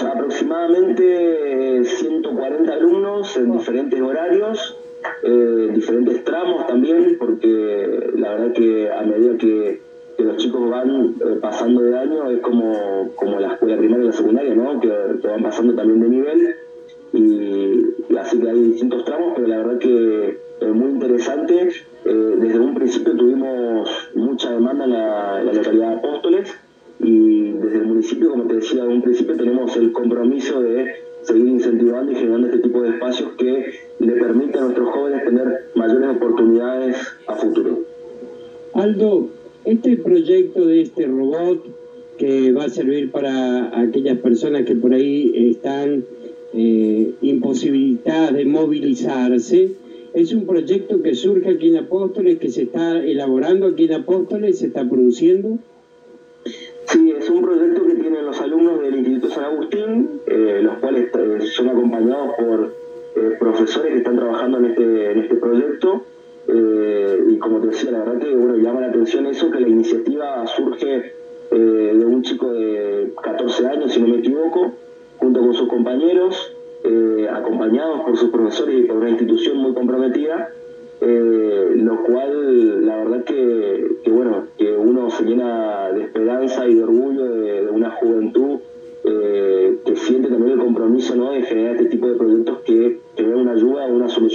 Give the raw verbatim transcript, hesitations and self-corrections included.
aproximadamente ciento cuarenta alumnos en diferentes horarios, eh, diferentes tramos también, porque la verdad que a medida que, que los chicos van eh, pasando de año, es como, como la escuela primaria y la secundaria, ¿no? Que, que van pasando también de nivel, y, y así que hay distintos tramos, pero la verdad que es muy interesante. Eh, desde un principio tuvimos mucha demanda en la, en la localidad de Apóstoles, y desde el municipio, como te decía, desde un principio tenemos el compromiso de seguir incentivando y generando este tipo de espacios que le permitan a nuestros jóvenes tener mayores oportunidades a futuro. Aldo, este proyecto de este robot que va a servir para aquellas personas que por ahí están eh, imposibilitadas de movilizarse, es un proyecto que surge aquí en Apóstoles, que se está elaborando aquí en Apóstoles, se está produciendo. Sí, es un proyecto que tienen los alumnos del Instituto San Agustín, eh, los cuales eh, son acompañados por eh, profesores que están trabajando en este, en este proyecto. Eh, y como te decía, la verdad que bueno, llama la atención eso, que la iniciativa surge eh, de un chico de catorce años, si no me equivoco, junto con sus compañeros, eh, acompañados por sus profesores y por una institución muy comprometida. Eh, lo cual la verdad que, que bueno, que uno se llena de esperanza y de orgullo de, de una juventud eh, que siente también el compromiso, ¿no?, de generar este tipo de proyectos que, que den una ayuda, una solución